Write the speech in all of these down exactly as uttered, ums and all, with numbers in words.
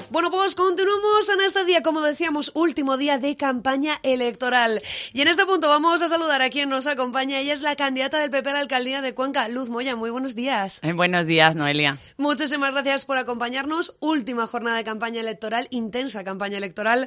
Bueno, pues continuamos en este día, como decíamos, último día de campaña electoral. Y en este punto vamos a saludar a quien nos acompaña. Ella es la candidata del P P a la alcaldía de Cuenca, Luz Moya. Muy buenos días. Eh, buenos días, Noelia. Muchísimas gracias por acompañarnos. Última jornada de campaña electoral, intensa campaña electoral.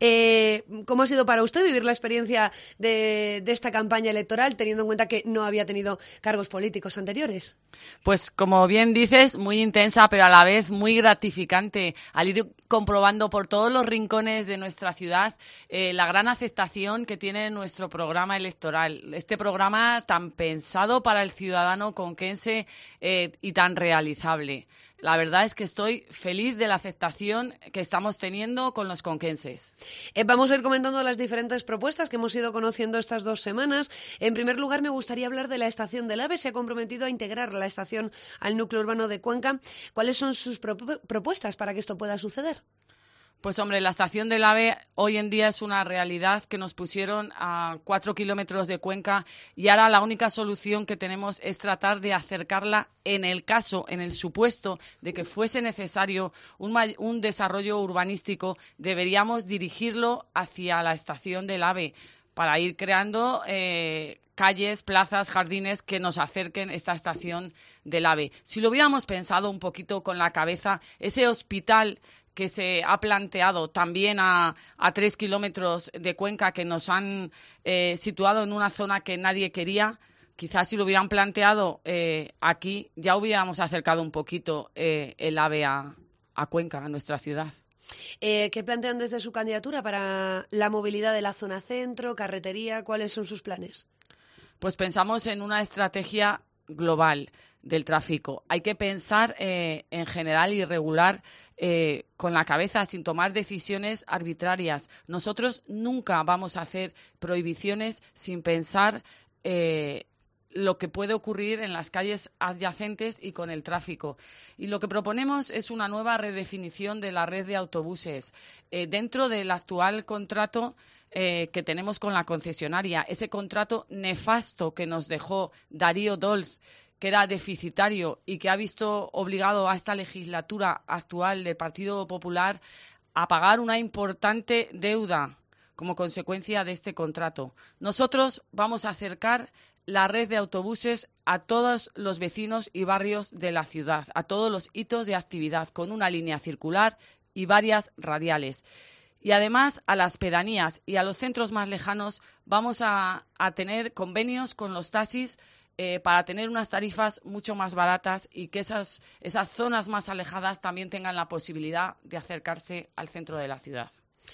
Eh, ¿Cómo ha sido para usted vivir la experiencia de, de esta campaña electoral, teniendo en cuenta que no había tenido cargos políticos anteriores? Pues como bien dices, muy intensa, pero a la vez muy gratificante al ir comprobando por todos los rincones de nuestra ciudad eh, la gran aceptación que tiene nuestro programa electoral. Este programa tan pensado para el ciudadano conquense eh, y tan realizable. La verdad es que estoy feliz de la aceptación que estamos teniendo con los conquenses. Eh, vamos a ir comentando las diferentes propuestas que hemos ido conociendo estas dos semanas. En primer lugar, me gustaría hablar de la estación del AVE. Se ha comprometido a integrar la estación al núcleo urbano de Cuenca. ¿Cuáles son sus pro- propuestas para que esto pueda suceder? Pues hombre, la estación del AVE hoy en día es una realidad que nos pusieron a cuatro kilómetros de Cuenca y ahora la única solución que tenemos es tratar de acercarla en el caso, en el supuesto de que fuese necesario un, un desarrollo urbanístico, deberíamos dirigirlo hacia la estación del AVE para ir creando eh, calles, plazas, jardines que nos acerquen esta estación del AVE. Si lo hubiéramos pensado un poquito con la cabeza, ese hospital que se ha planteado también a, a tres kilómetros de Cuenca, que nos han eh, situado en una zona que nadie quería, quizás si lo hubieran planteado eh, aquí, ya hubiéramos acercado un poquito eh, el AVE a, a Cuenca, a nuestra ciudad. Eh, ¿Qué plantean desde su candidatura para la movilidad de la zona centro, carretería? ¿Cuáles son sus planes? Pues pensamos en una estrategia global del tráfico. Hay que pensar eh, en general y regular eh, con la cabeza, sin tomar decisiones arbitrarias. Nosotros nunca vamos a hacer prohibiciones sin pensar eh, lo que puede ocurrir en las calles adyacentes y con el tráfico. Y lo que proponemos es una nueva redefinición de la red de autobuses. Eh, dentro del actual contrato eh, que tenemos con la concesionaria, ese contrato nefasto que nos dejó Darío Dols, que era deficitario y que ha visto obligado a esta legislatura actual del Partido Popular a pagar una importante deuda como consecuencia de este contrato. Nosotros vamos a acercar la red de autobuses a todos los vecinos y barrios de la ciudad, a todos los hitos de actividad, con una línea circular y varias radiales. Y además a las pedanías y a los centros más lejanos vamos a, a tener convenios con los taxis eh, para tener unas tarifas mucho más baratas y que esas, esas zonas más alejadas también tengan la posibilidad de acercarse al centro de la ciudad.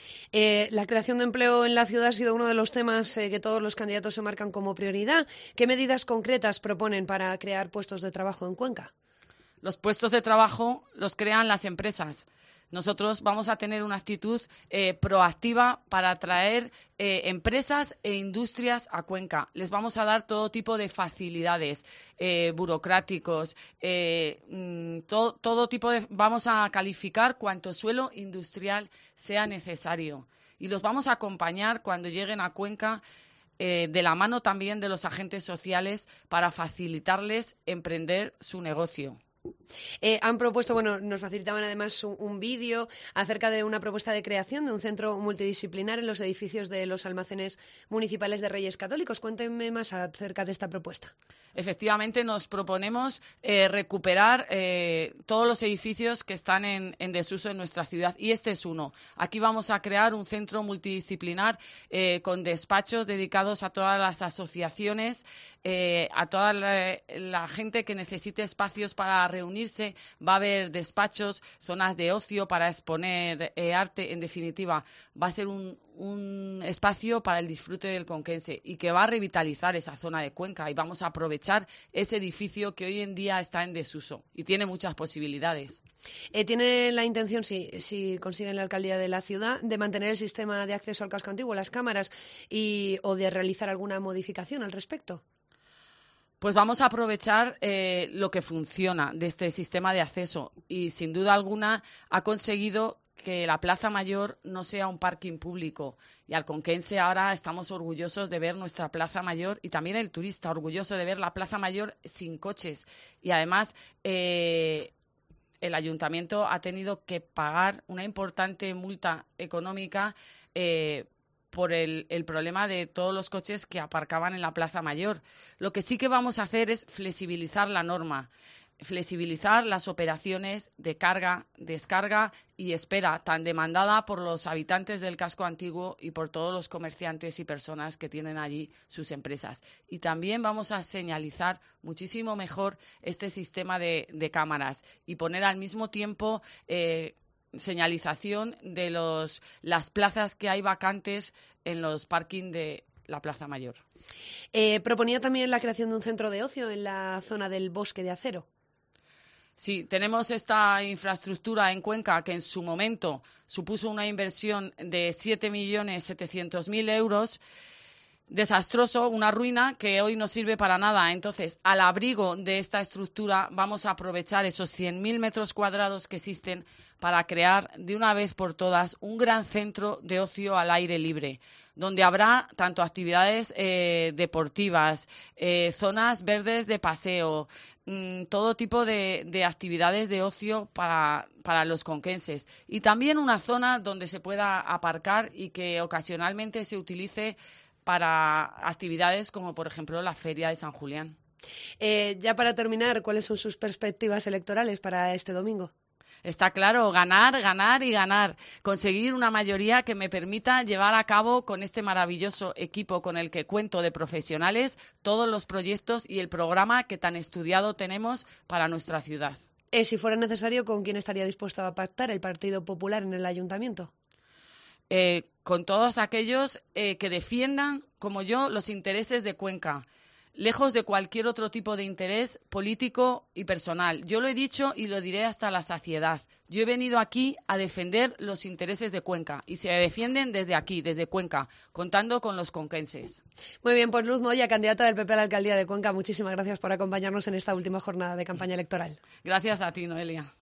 Eh, la creación de empleo en la ciudad ha sido uno de los temas eh, que todos los candidatos se marcan como prioridad. ¿Qué medidas concretas proponen para crear puestos de trabajo en Cuenca? Los puestos de trabajo los crean las empresas. Nosotros vamos a tener una actitud eh, proactiva para atraer eh, empresas e industrias a Cuenca. Les vamos a dar todo tipo de facilidades eh, burocráticos, eh, mm, todo, todo tipo de... Vamos a calificar cuanto suelo industrial sea necesario y los vamos a acompañar cuando lleguen a Cuenca eh, de la mano también de los agentes sociales para facilitarles emprender su negocio. Eh, han propuesto, bueno, nos facilitaban además un, un vídeo acerca de una propuesta de creación de un centro multidisciplinar en los edificios de los almacenes municipales de Reyes Católicos. Cuéntenme más acerca de esta propuesta. Efectivamente, nos proponemos eh, recuperar eh, todos los edificios que están en, en desuso en nuestra ciudad y este es uno. Aquí vamos a crear un centro multidisciplinar eh, con despachos dedicados a todas las asociaciones, eh, a toda la, la gente que necesite espacios para reunirse. Va a haber despachos, zonas de ocio para exponer eh, arte. En definitiva, va a ser un, un espacio para el disfrute del conquense y que va a revitalizar esa zona de Cuenca y vamos a aprovechar ese edificio que hoy en día está en desuso y tiene muchas posibilidades. Eh, ¿Tiene la intención, si, si consiguen la alcaldía de la ciudad, de mantener el sistema de acceso al casco antiguo, las cámaras, y, o de realizar alguna modificación al respecto? Pues vamos a aprovechar eh, lo que funciona de este sistema de acceso y sin duda alguna ha conseguido que la Plaza Mayor no sea un parking público. Y al conquense ahora estamos orgullosos de ver nuestra Plaza Mayor y también el turista orgulloso de ver la Plaza Mayor sin coches. Y además eh, el ayuntamiento ha tenido que pagar una importante multa económica eh, por el, el problema de todos los coches que aparcaban en la Plaza Mayor. Lo que sí que vamos a hacer es flexibilizar la norma, flexibilizar las operaciones de carga, descarga y espera tan demandada por los habitantes del casco antiguo y por todos los comerciantes y personas que tienen allí sus empresas. Y también vamos a señalizar muchísimo mejor este sistema de, de cámaras y poner al mismo tiempo eh, señalización de los, las plazas que hay vacantes en los parking de la Plaza Mayor. Eh, proponía también la creación de un centro de ocio en la zona del Bosque de Acero. Sí, tenemos esta infraestructura en Cuenca que en su momento supuso una inversión de siete millones setecientos mil euros. Desastroso, una ruina que hoy no sirve para nada. Entonces, al abrigo de esta estructura vamos a aprovechar esos cien mil metros cuadrados que existen para crear de una vez por todas un gran centro de ocio al aire libre, donde habrá tanto actividades eh, deportivas, eh, zonas verdes de paseo, mmm, todo tipo de, de actividades de ocio para, para los conquenses. Y también una zona donde se pueda aparcar y que ocasionalmente se utilice para actividades como, por ejemplo, la Feria de San Julián. Eh, ya para terminar, ¿cuáles son sus perspectivas electorales para este domingo? Está claro, ganar, ganar y ganar. Conseguir una mayoría que me permita llevar a cabo con este maravilloso equipo con el que cuento de profesionales todos los proyectos y el programa que tan estudiado tenemos para nuestra ciudad. Eh, si fuera necesario, ¿con quién estaría dispuesto a pactar el Partido Popular en el ayuntamiento? Eh, con todos aquellos eh, que defiendan, como yo, los intereses de Cuenca, lejos de cualquier otro tipo de interés político y personal. Yo lo he dicho y lo diré hasta la saciedad. Yo he venido aquí a defender los intereses de Cuenca y se defienden desde aquí, desde Cuenca, contando con los conquenses. Muy bien, pues Luz Moya, candidata del P P a la alcaldía de Cuenca, muchísimas gracias por acompañarnos en esta última jornada de campaña electoral. Gracias a ti, Noelia.